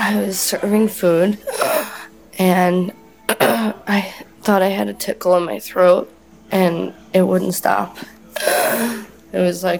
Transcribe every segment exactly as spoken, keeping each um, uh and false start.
I was serving food, and I thought I had a tickle in my throat, and it wouldn't stop. It was like,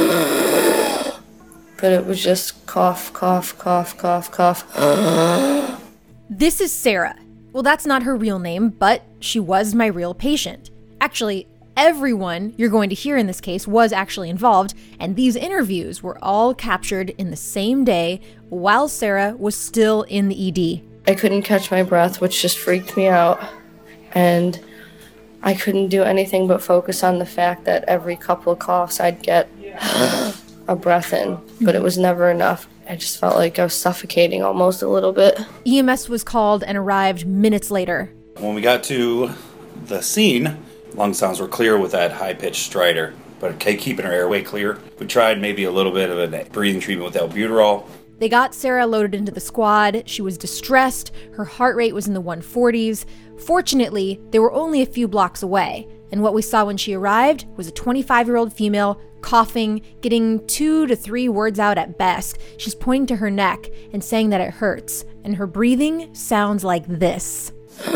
but it was just cough, cough, cough, cough, cough. This is Sarah. Well, that's not her real name, but she was my real patient. Actually, everyone you're going to hear in this case was actually involved, and these interviews were all captured in the same day while Sarah was still in the E D. I couldn't catch my breath, which just freaked me out, and I couldn't do anything but focus on the fact that every couple of coughs I'd get a breath in, but it was never enough. I just felt like I was suffocating almost a little bit. E M S was called and arrived minutes later. When we got to the scene, lung sounds were clear with that high-pitched stridor, but keeping her airway clear. We tried maybe a little bit of a breathing treatment with albuterol. They got Sarah loaded into the squad. She was distressed. Her heart rate was in the one forties. Fortunately, they were only a few blocks away, and what we saw when she arrived was a twenty-five-year-old female coughing, getting two to three words out at best. She's pointing to her neck and saying that it hurts, and her breathing sounds like this.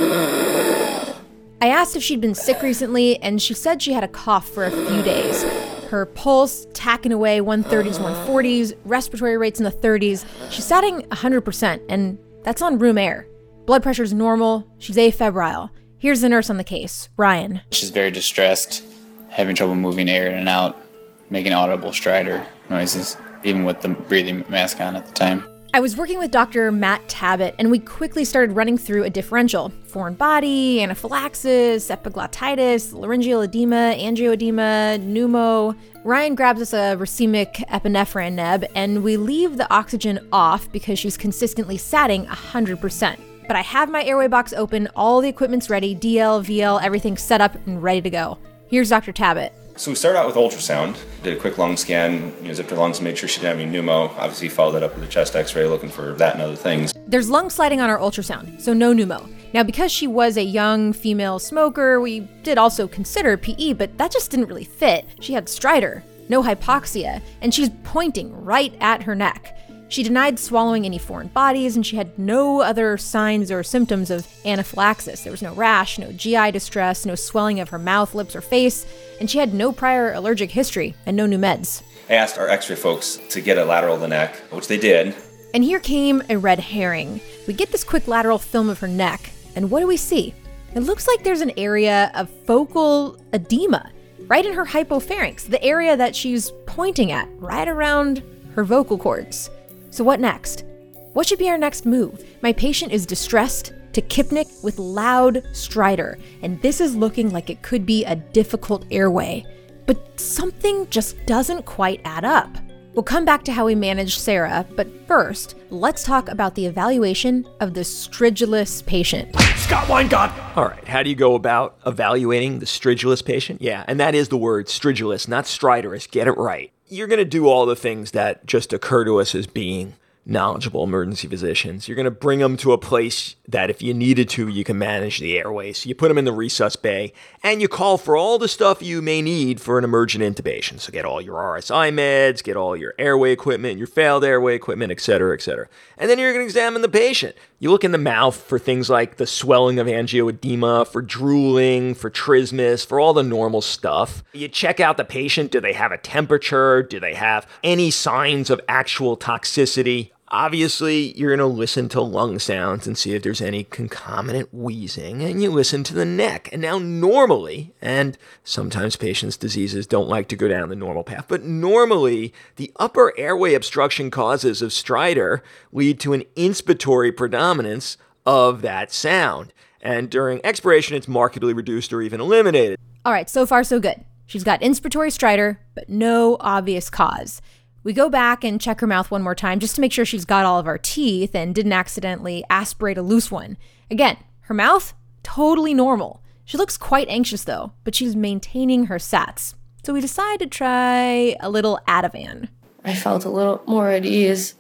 I asked if she'd been sick recently, and she said she had a cough for a few days. Her pulse tacking away one thirties, one forties, respiratory rates in the thirties. She's satting one hundred percent, and that's on room air. Blood pressure's normal. She's afebrile. Here's the nurse on the case, Ryan. She's very distressed, having trouble moving air in and out, making audible stridor noises, even with the breathing mask on at the time. I was working with Doctor Matt Tabbitt, and we quickly started running through a differential. Foreign body, anaphylaxis, epiglottitis, laryngeal edema, angioedema, pneumo. Ryan grabs us a racemic epinephrine neb, and we leave the oxygen off because she's consistently satting one hundred percent. But I have my airway box open, all the equipment's ready, D L, V L, everything's set up and ready to go. Here's Doctor Tabbitt. So we started out with ultrasound, did a quick lung scan, you know, zipped her lungs, made sure she didn't have any pneumo. Obviously followed that up with a chest x-ray looking for that and other things. There's lung sliding on our ultrasound, so no pneumo. Now, because she was a young female smoker, we did also consider P E, but that just didn't really fit. She had stridor, no hypoxia, and she's pointing right at her neck. She denied swallowing any foreign bodies, and she had no other signs or symptoms of anaphylaxis. There was no rash, no G I distress, no swelling of her mouth, lips, or face, and she had no prior allergic history and no new meds. I asked our x-ray folks to get a lateral of the neck, which they did. And here came a red herring. We get this quick lateral film of her neck, and what do we see? It looks like there's an area of focal edema right in her hypopharynx, the area that she's pointing at, right around her vocal cords. So what next? What should be our next move? My patient is distressed, tachypnic with loud stridor, and this is looking like it could be a difficult airway. But something just doesn't quite add up. We'll come back to how we managed Sarah, but first, let's talk about the evaluation of the stridulous patient. Scott Weingart! All right, how do you go about evaluating the stridulous patient? Yeah, and that is the word, stridulous, not stridorous. Get it right. You're going to do all the things that just occur to us as being knowledgeable emergency physicians. You're going to bring them to a place that if you needed to, you can manage the airways. So you put them in the resus bay, and you call for all the stuff you may need for an emergent intubation. So get all your R S I meds, get all your airway equipment, your failed airway equipment, et cetera, et cetera. And then you're going to examine the patient. You look in the mouth for things like the swelling of angioedema, for drooling, for trismus, for all the normal stuff. You check out the patient. Do they have a temperature? Do they have any signs of actual toxicity? Obviously, you're going to listen to lung sounds and see if there's any concomitant wheezing, and you listen to the neck. And now normally, and sometimes patients' diseases don't like to go down the normal path, but normally the upper airway obstruction causes of stridor lead to an inspiratory predominance of that sound. And during expiration, it's markedly reduced or even eliminated. All right, so far so good. She's got inspiratory stridor, but no obvious cause. We go back and check her mouth one more time just to make sure she's got all of our teeth and didn't accidentally aspirate a loose one. Again, her mouth, totally normal. She looks quite anxious though, but she's maintaining her sats. So we decide to try a little Ativan. I felt a little more at ease.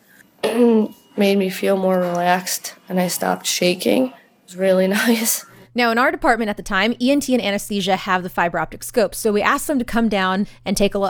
It made me feel more relaxed, and I stopped shaking. It was really nice. Now, in our department at the time, E N T and anesthesia have the fiber optic scope, so we asked them to come down and take a look.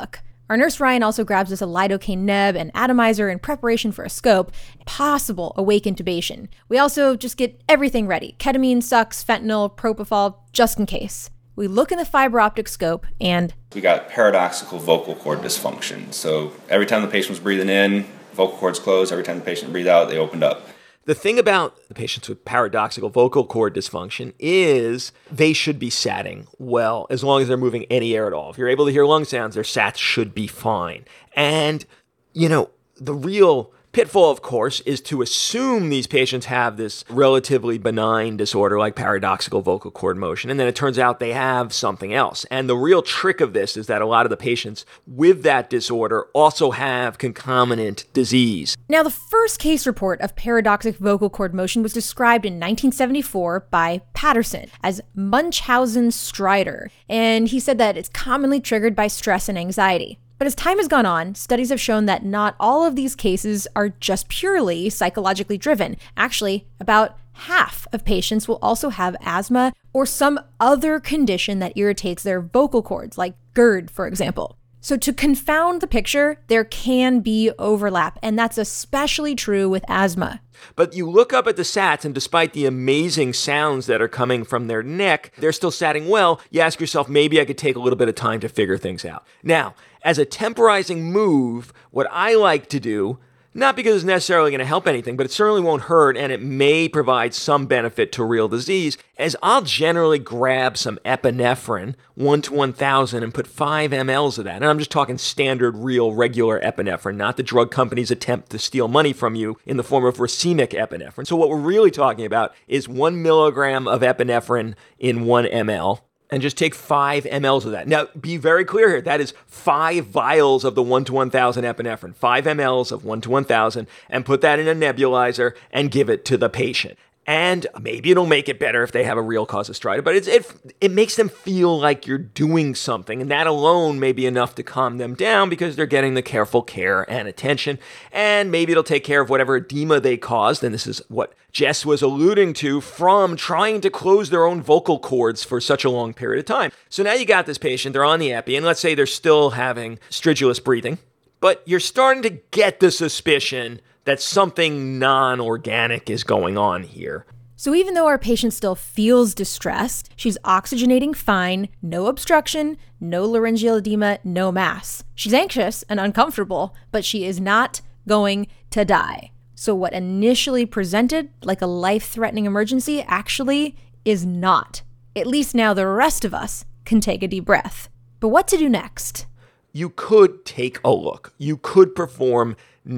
Our nurse Ryan also grabs us a lidocaine neb and atomizer in preparation for a scope, possible awake intubation. We also just get everything ready. Ketamine, sucks, fentanyl, propofol, just in case. We look in the fiber optic scope and we got paradoxical vocal cord dysfunction. So every time the patient was breathing in, vocal cords closed. Every time the patient breathed out, they opened up. The thing about the patients with paradoxical vocal cord dysfunction is they should be satting well, as long as they're moving any air at all. If you're able to hear lung sounds, their sats should be fine. And, you know, the real pitfall, of course, is to assume these patients have this relatively benign disorder like paradoxical vocal cord motion, and then it turns out they have something else. And the real trick of this is that a lot of the patients with that disorder also have concomitant disease. Now, the first case report of paradoxic vocal cord motion was described in nineteen seventy-four by Patterson as Munchausen-Strider, and he said that it's commonly triggered by stress and anxiety. But as time has gone on, studies have shown that not all of these cases are just purely psychologically driven. Actually, about half of patients will also have asthma or some other condition that irritates their vocal cords, like GERD, for example. So to confound the picture, there can be overlap, and that's especially true with asthma. But you look up at the sats, and despite the amazing sounds that are coming from their neck, they're still satting well. You ask yourself, maybe I could take a little bit of time to figure things out. Now, as a temporizing move, what I like to do, not because it's necessarily going to help anything, but it certainly won't hurt, and it may provide some benefit to real disease, is I'll generally grab some epinephrine, one to one thousand, and put five milliliters of that. And I'm just talking standard, real, regular epinephrine, not the drug company's attempt to steal money from you in the form of racemic epinephrine. So what we're really talking about is one milligram of epinephrine in one milliliter. And just take five milliliters of that. Now, be very clear here. That is five vials of the one to one thousand epinephrine. Five milliliters of one to one thousand, and put that in a nebulizer and give it to the patient. And maybe it'll make it better if they have a real cause of stridor, but it's, it, it makes them feel like you're doing something, and that alone may be enough to calm them down because they're getting the careful care and attention, and maybe it'll take care of whatever edema they caused, and this is what Jess was alluding to from trying to close their own vocal cords for such a long period of time. So now you got this patient, they're on the epi, and let's say they're still having stridulous breathing, but you're starting to get the suspicion that something non-organic is going on here. So even though our patient still feels distressed, she's oxygenating fine, no obstruction, no laryngeal edema, no mass. She's anxious and uncomfortable, but she is not going to die. So what initially presented like a life-threatening emergency actually is not. At least now the rest of us can take a deep breath. But what to do next? You could take a look. You could perform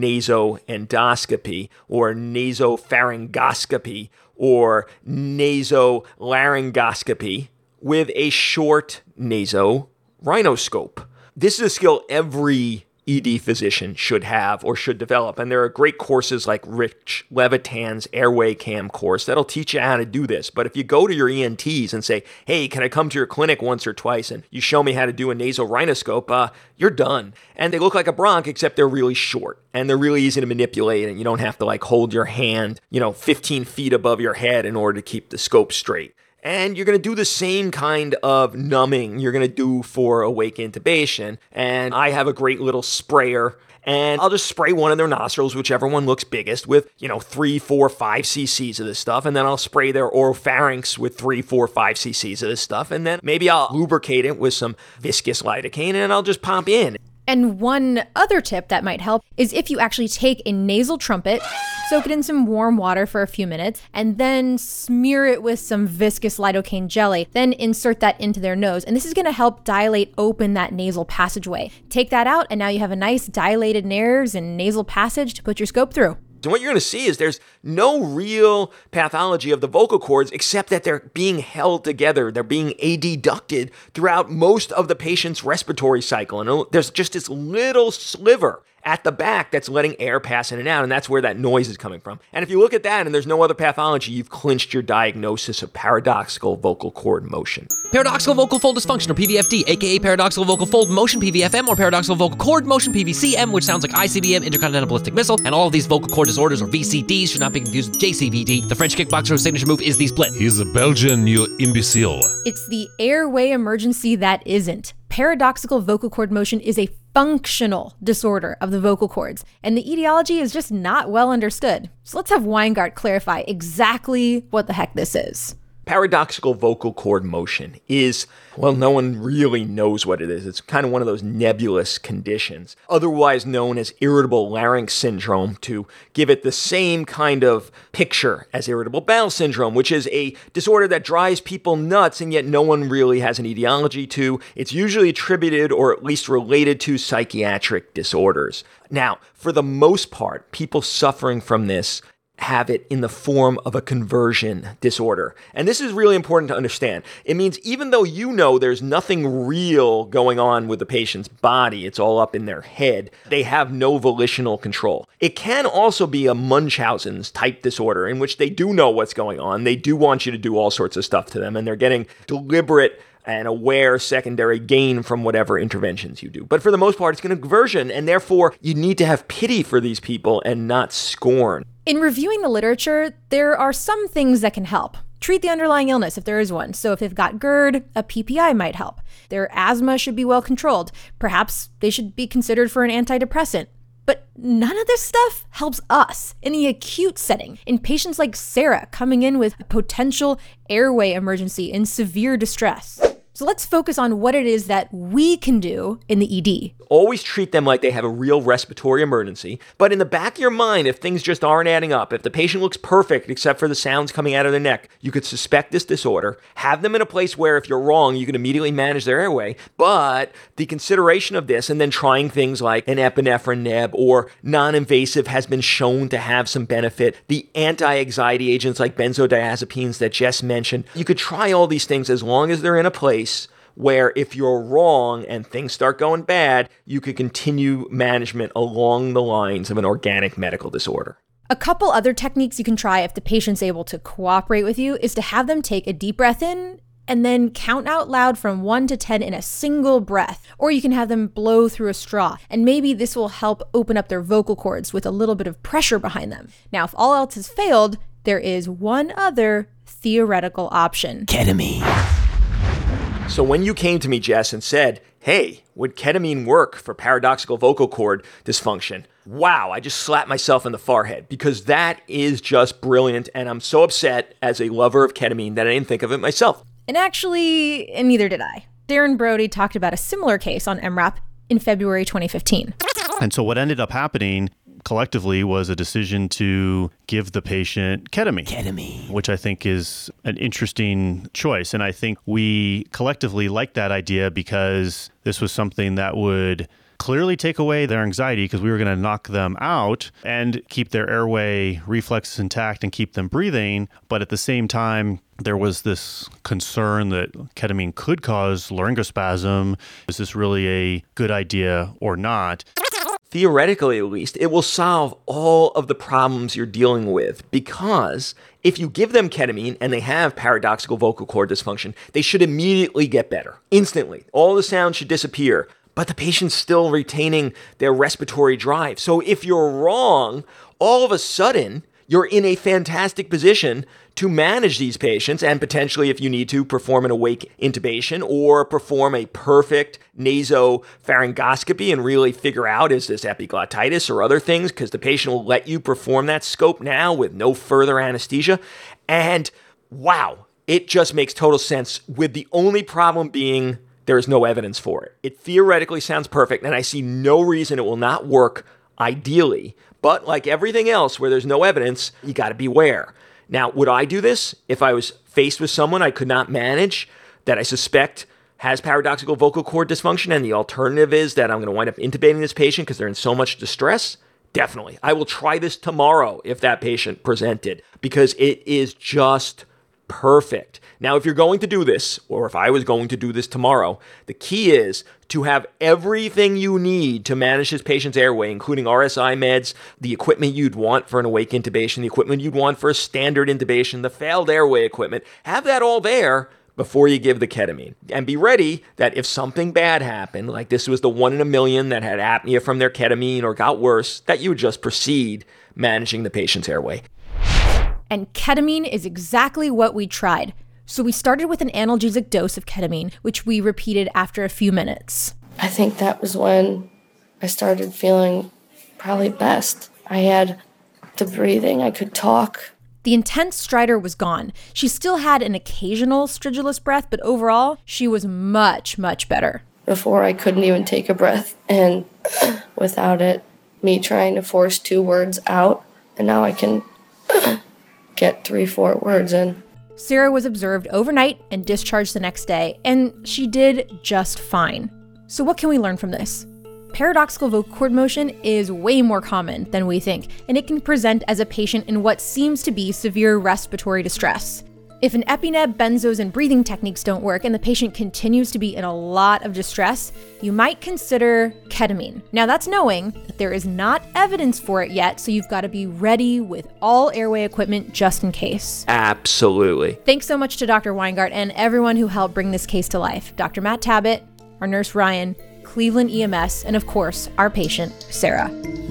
nasoendoscopy or nasopharyngoscopy or nasolaryngoscopy with a short nasorhinoscope. This is a skill every E D physician should have or should develop. And there are great courses like Rich Levitan's Airway Cam course that'll teach you how to do this. But if you go to your E N Ts and say, hey, can I come to your clinic once or twice and you show me how to do a nasorhinoscope, uh, you're done. And they look like a bronch, except they're really short and they're really easy to manipulate, and you don't have to like hold your hand, you know, fifteen feet above your head in order to keep the scope straight. And you're going to do the same kind of numbing you're going to do for awake intubation. And I have a great little sprayer, and I'll just spray one of their nostrils, whichever one looks biggest, with, you know, three, four, five cc's of this stuff. And then I'll spray their oropharynx with three, four, five cc's of this stuff. And then maybe I'll lubricate it with some viscous lidocaine, and I'll just pump in. And one other tip that might help is if you actually take a nasal trumpet, soak it in some warm water for a few minutes, and then smear it with some viscous lidocaine jelly, then insert that into their nose. And this is going to help dilate open that nasal passageway. Take that out, and now you have a nice dilated nares and nasal passage to put your scope through. And what you're going to see is there's no real pathology of the vocal cords except that they're being held together. They're being adducted throughout most of the patient's respiratory cycle. And there's just this little sliver at the back that's letting air pass in and out, and that's where that noise is coming from. And if you look at that and there's no other pathology, you've clinched your diagnosis of paradoxical vocal cord motion. Paradoxical vocal fold dysfunction, or P V F D, aka paradoxical vocal fold motion, P V F M, or paradoxical vocal cord motion, P V C M, which sounds like I C B M, intercontinental ballistic missile, and all of these vocal cord disorders, or V C Ds, should not be confused with J C V D. The French kickboxer whose signature move is the split. He's a Belgian, you imbecile. It's the airway emergency that isn't. Paradoxical vocal cord motion is a functional disorder of the vocal cords, and the etiology is just not well understood. So let's have Weingart clarify exactly what the heck this is. Paradoxical vocal cord motion is, well, no one really knows what it is. It's kind of one of those nebulous conditions, otherwise known as irritable larynx syndrome, to give it the same kind of picture as irritable bowel syndrome, which is a disorder that drives people nuts, and yet no one really has an etiology to. It's usually attributed or at least related to psychiatric disorders. Now, for the most part, people suffering from this have it in the form of a conversion disorder. And this is really important to understand. It means even though you know there's nothing real going on with the patient's body, it's all up in their head, they have no volitional control. It can also be a Munchausen's type disorder in which they do know what's going on. They do want you to do all sorts of stuff to them, and they're getting deliberate and aware secondary gain from whatever interventions you do. But for the most part, it's a conversion, and therefore you need to have pity for these people and not scorn. In reviewing the literature, there are some things that can help. Treat the underlying illness if there is one. So if they've got GERD, a P P I might help. Their asthma should be well controlled. Perhaps they should be considered for an antidepressant. But none of this stuff helps us in the acute setting, in patients like Sarah coming in with a potential airway emergency in severe distress. So let's focus on what it is that we can do in the E D. Always treat them like they have a real respiratory emergency. But in the back of your mind, if things just aren't adding up, if the patient looks perfect except for the sounds coming out of their neck, you could suspect this disorder, have them in a place where if you're wrong, you can immediately manage their airway. But the consideration of this and then trying things like an epinephrine neb or non-invasive has been shown to have some benefit. The anti-anxiety agents like benzodiazepines that Jess mentioned, you could try all these things as long as they're in a place where if you're wrong and things start going bad, you could continue management along the lines of an organic medical disorder. A couple other techniques you can try if the patient's able to cooperate with you is to have them take a deep breath in and then count out loud from one to ten in a single breath. Or you can have them blow through a straw, and maybe this will help open up their vocal cords with a little bit of pressure behind them. Now, if all else has failed, there is one other theoretical option. Ketamine. So when you came to me, Jess, and said, hey, would ketamine work for paradoxical vocal cord dysfunction? Wow, I just slapped myself in the forehead because that is just brilliant, and I'm so upset as a lover of ketamine that I didn't think of it myself. And actually, neither did I. Darren Brody talked about a similar case on M RAP in February twenty fifteen. And so what ended up happening collectively was a decision to give the patient ketamine. Ketamine. Which I think is an interesting choice. And I think we collectively liked that idea because this was something that would clearly take away their anxiety because we were going to knock them out and keep their airway reflexes intact and keep them breathing. But at the same time, there was this concern that ketamine could cause laryngospasm. Is this really a good idea or not? Theoretically, at least, it will solve all of the problems you're dealing with because if you give them ketamine and they have paradoxical vocal cord dysfunction, they should immediately get better, instantly. All the sound should disappear, but the patient's still retaining their respiratory drive. So if you're wrong, all of a sudden, you're in a fantastic position to manage these patients and potentially, if you need to, perform an awake intubation or perform a perfect nasopharyngoscopy and really figure out, is this epiglottitis or other things? Because the patient will let you perform that scope now with no further anesthesia. And wow, it just makes total sense, with the only problem being there is no evidence for it. It theoretically sounds perfect, and I see no reason it will not work ideally. But like everything else where there's no evidence, you got to beware. Now, would I do this if I was faced with someone I could not manage that I suspect has paradoxical vocal cord dysfunction and the alternative is that I'm going to wind up intubating this patient because they're in so much distress? Definitely. I will try this tomorrow if that patient presented because it is just perfect. Now, if you're going to do this, or if I was going to do this tomorrow, the key is to have everything you need to manage this patient's airway, including R S I meds, the equipment you'd want for an awake intubation, the equipment you'd want for a standard intubation, the failed airway equipment. Have that all there before you give the ketamine. And be ready that if something bad happened, like this was the one in a million that had apnea from their ketamine or got worse, that you would just proceed managing the patient's airway. And ketamine is exactly what we tried. So we started with an analgesic dose of ketamine, which we repeated after a few minutes. I think that was when I started feeling probably best. I had the breathing, I could talk. The intense stridor was gone. She still had an occasional stridulous breath, but overall, she was much, much better. Before, I couldn't even take a breath, and without it, me trying to force two words out, and now I can get three, four words in. Sarah was observed overnight and discharged the next day, and she did just fine. So what can we learn from this? Paradoxical vocal cord motion is way more common than we think, and it can present as a patient in what seems to be severe respiratory distress. If an EpiNeb, benzos, and breathing techniques don't work and the patient continues to be in a lot of distress, you might consider ketamine. Now that's knowing that there is not evidence for it yet, so you've got to be ready with all airway equipment just in case. Absolutely. Thanks so much to Doctor Weingart and everyone who helped bring this case to life. Doctor Matt Tabbitt, our nurse Ryan, Cleveland E M S, and of course, our patient, Sarah.